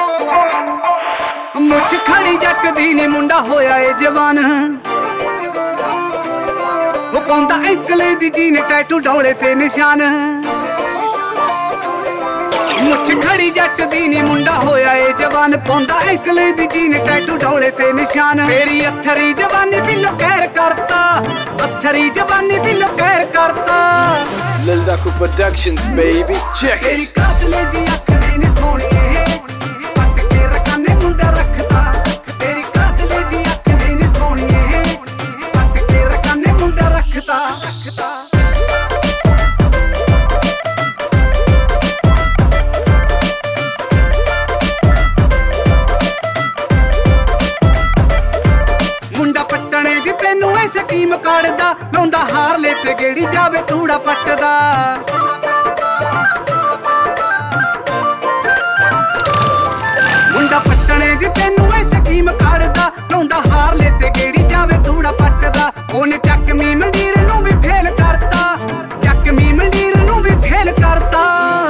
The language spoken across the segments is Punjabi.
ਮੁੱਛ ਖੜੀ ਜੱਟ ਦੀ ਨੀ ਮੁੰਡਾ ਹੋਇਆ ਏ ਜਵਾਨ। ਉਹ ਪਾਉਂਦਾ ਐਂਕਲੇ ਦੀ ਜੀਨ ਟੈਟੂ ਡੋਲੇ ਤੇ ਨਿਸ਼ਾਨ। ਮੁੱਛ ਖੜੀ ਜੱਟ ਦੀ ਨੀ ਮੁੰਡਾ ਹੋਇਆ ਏ ਜਵਾਨ। ਪਾਉਂਦਾ ਐਂਕਲੇ ਦੀ ਜੀਨ ਟੈਟੂ ਡੋਲੇ ਤੇ ਨਿਸ਼ਾਨ। ਤੇਰੀ ਅਥਰੀ ਜਵਾਨੀ ਬਿੱਲੋ ਕਹਿਰ ਕਰਤਾ, ਅਥਰੀ ਜਵਾਨੀ ਬਿੱਲੋ ਕਹਿਰ ਕਰਤਾ। Lil Daku Productions baby check ਤੇਰੀ ਕਾਤਲੇ ਦੀ ਅੱਖ ਦੀ ਨੀ ਸੋਹਣੀਏ, ਪੱਟ ਕੇ ਰਕਾਨੇ ਮੁੰਡਾ ਰੱਖਦਾ। ਤੇਰੀ ਕਾਤਲੇ ਦੀ ਅੱਖ ਦੀ ਨੀ ਸੋਹਣੀਏ, ਪੱਟ ਕੇ ਰਕਾਨੇ ਮੁੰਡਾ ਰੱਖਦਾ। ਮੁੰਡਾ ਪੱਟਣੇ ਦੀ ਤੈਨੂੰ ਐ ਸਕੀਮ ਕੱਢਦਾ, ਲਾਉਂਦਾ ਹਾਰ ਲੈ ਤੇ ਗੇੜੀ ਜਾਵੇ ਤੂੜਾ ਪੱਟਦਾ। ਮੁੰਡਾ ਪੱਟਣੇ ਦੀ ਤੈਨੂੰ ਐ ਸਕੀਮ ਕੱਢਦਾ, ਲਾਉਂਦਾ ਹਾਰ ਲੈ ਤੇ ਗੇੜੀ ਜਾਵੇ ਤੂੜਾ ਪੱਟਦਾ। ਉਹਨੇ ਚੱਕਮੀ ਮੰਡੀਰ ਨੂੰ ਵੀ ਫੇਲ ਕਰਤਾ, ਚੱਕਮੀ ਮੰਡੀਰ ਨੂੰ ਵੀ ਫੇਲ ਕਰਤਾ।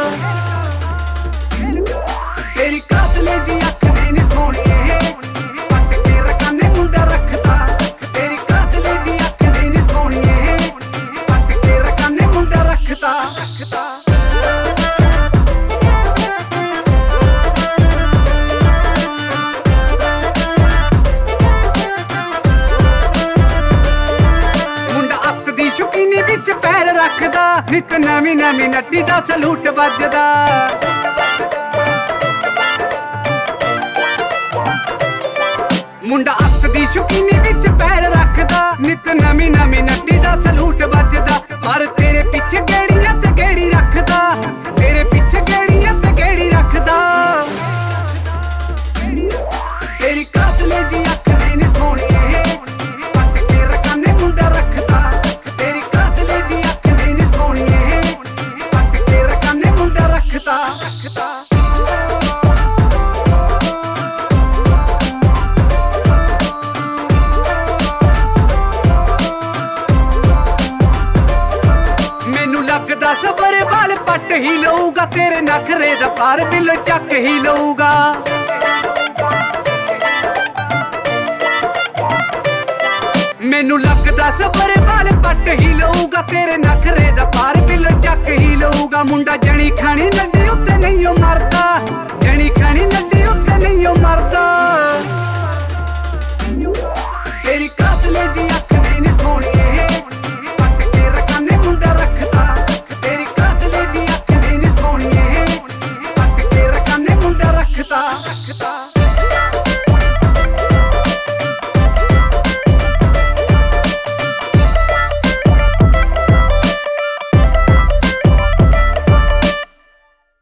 ਤੇਰੀ ਕਾਤਲੇ ਦੀ ਅੱਖ ਦੀ ਨੀ ਸੋਹਣੀਏ, ਪੱਟ ਕੇ ਰਕਾਨੇ ਮੁੰਡਾ ਰੱਖਦਾ। ਤੇਰੀ ਕਾਤਲੇ ਦੀ ਅੱਖ ਦੀ ਨੀ ਸੋਹਣੀਏ, ਪੱਟ ਕੇ ਰਕਾਨੇ ਮੁੰਡਾ ਰੱਖਦਾ। ਸ਼ੁਕੀਨੀ ਵਿੱਚ ਪੈਰ ਰੱਖਦਾ, ਨਿਤ ਨਵੀਂ ਨਵੀਂ ਨੱਟੀ ਦਾ ਸਲੂਟ ਵੱਜਦਾ। ਮੁੰਡਾ ਅੱਖ ਦੀ ਸ਼ੁਕੀਨੀ ਵਿੱਚ ਪੈਰ ਰੱਖਦਾ, ਨਿਤ ਨਵੀਂ ਨਵੀਂ ਨੱਟੀ ਦਾ ਸਲੂਟ ਵੱਜਦਾ। ਪਰ ਤੇਰੇ ਪਿੱਛੇ ਗੇੜੀਆਂ ਤੇ ਗੇੜੀ ਰੱਖਦਾ, ਤੇਰੇ ਪਿੱਛੇ ਗੇੜੀਆਂ ਤੇ ਗੇੜੀ ਰੱਖਦਾ। ਤੇਰੀ ਕਾਤਲੇ ਦੀ ਅੱਖ ਦੀ ਨੀ ਸੋਹਣੀਏ, ਪੱਟ ਕੇ ਰਕਾਨੇ ਮੁੰਡਾ ਰੱਖਦਾ। ਤੇਰੀ ਕਾਤਲੇ ਦੀ ਅੱਖ ਦੀ ਨੀ ਸੋਹਣੀਏ, ਪੱਟ ਕੇ ਰਕਾਨੇ ਮੁੰਡਾ ਰੱਖਦਾ। ਮੈਨੂੰ ਲੱਗਦਾ ਸਬਰ ਵਾਲ ਪੱਟ ਹੀ ਲਊਗਾ, ਤੇਰੇ ਨਖਰੇ ਦਾ ਪਾਰ ਬਿੱਲ ਚੱਕ ਹੀ ਲਊਗਾ। ਮੈਨੂੰ ਲੱਗਦਾ ਸਬਰ ਵਾਲ ਪੱਟ ਹੀ ਲਊਗਾ, ਤੇਰੇ ਨਖਰੇ ਦਾ ਪਾਰ ਬਿੱਲ ਚੱਕ ਹੀ ਲਊਗਾ। ਮੁੰਡਾ ਜਣੀ ਖਾਣੀ ਨੱਡੀ ਉੱਤੇ ਨਹੀਂ ਓ ਮਰਦਾ, ਜਣੀ ਖਾਣੀ ਨੱਡੀ ਉੱਤੇ ਨਹੀਂ ਓ ਮਰਦਾ। ਤੇਰੀ ਕਾਤਲੇ ਦੀ ਅੱਖ ਦੀ ਨੀ ਸੋਹਣੀਏ, ਪੱਟ ਕੇ ਰਕਾਨੇ ਮੁੰਡਾ ਰੱਖਦਾ। ਤੇਰੀ ਕਾਤਲੇ ਦੀ ਅੱਖ ਦੀ ਨੀ ਸੋਹਣੀਏ, ਪੱਟ ਕੇ ਰਕਾਨੇ ਮੁੰਡਾ ਰੱਖਦਾ।